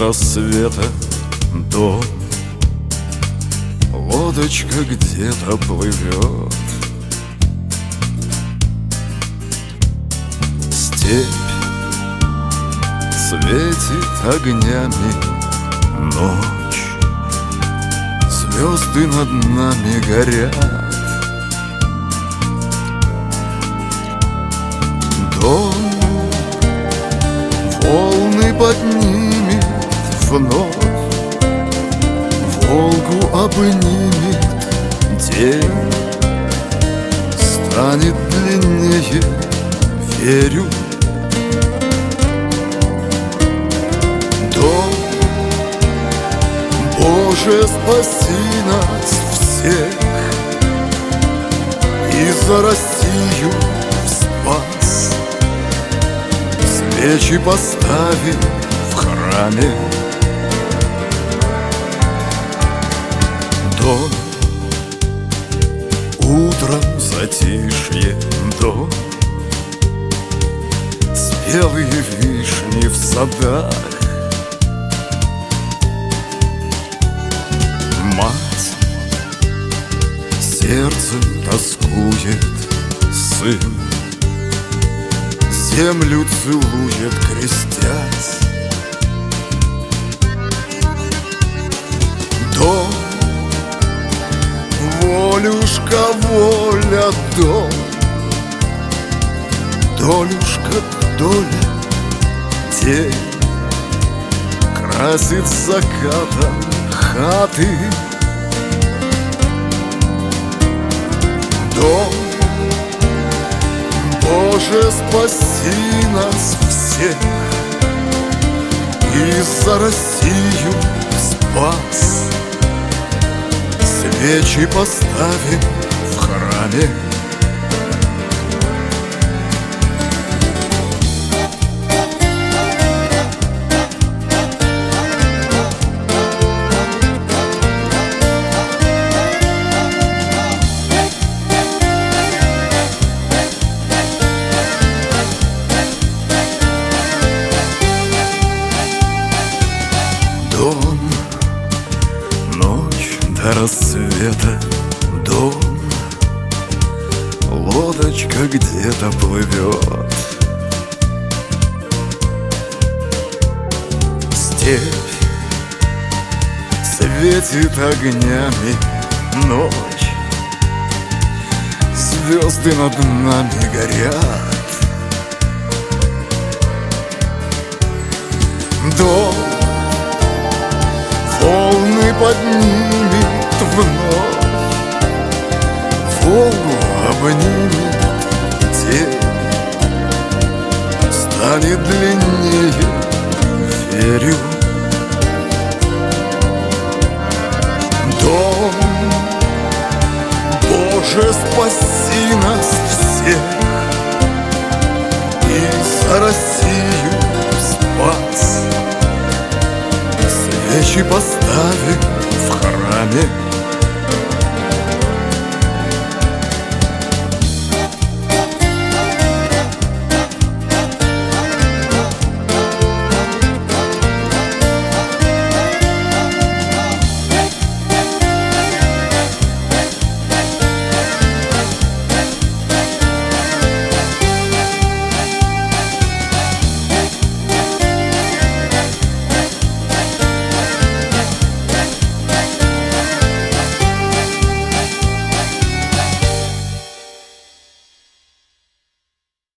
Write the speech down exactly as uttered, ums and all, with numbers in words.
рассвета дом, лодочка где-то плывет. Степь светит огнями ночь, звезды над нами горят. Дом волны поднимет вновь, Волгу обнимет день, станет длиннее, верю. Дом, Боже, спаси нас всех и за Россию спас. Свечи поставим в храме. Дом, утром затишье, дом, спелые вишни в садах. Мать сердцем тоскует, сын землю целует, крестясь. Дом, волюшка, воля, дом, долюшка, доля, день красит закатом хаты. Дом, Боже, спаси нас всех и за Россию спас. Свечи поставим в храме. Дом, ночь до рассвета, дом, лодочка где-то плывет. Степь светит огнями ночь, звезды над нами горят. Дом, волны поднимет вновь, Волгу обнимет день, станет длиннее, верю. Дом, Боже, спаси нас всех и за Россию спас. Свечи поставим в храме.